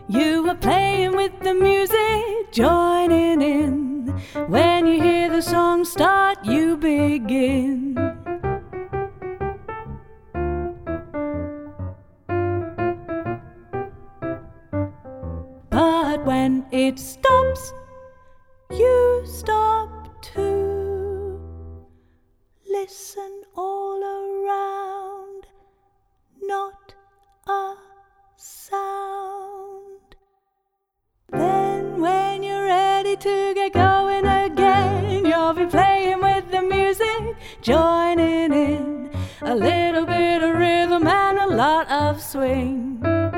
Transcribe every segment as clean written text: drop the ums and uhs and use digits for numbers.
You are playing with the music, joining in. When you hear the song start, you begin. But when it stops, you stop too. Listen all around, not a sound. Then when you're ready to get going again, you'll be playing with the music, joining in. A little bit of rhythm and a lot of swing.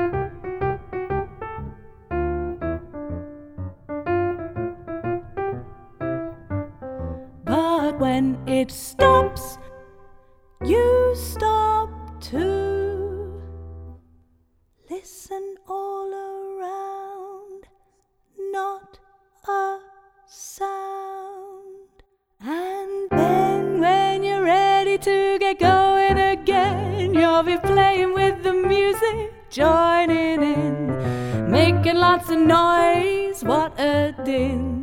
But when it stops, you stop too. Listen all around, not a sound. And then when you're ready to get going again, you'll be playing with the music, joining in, making lots of noise, what a din.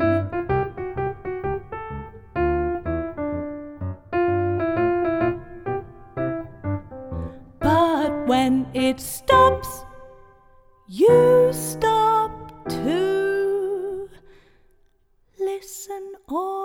But when it stops, you stop too. Listen all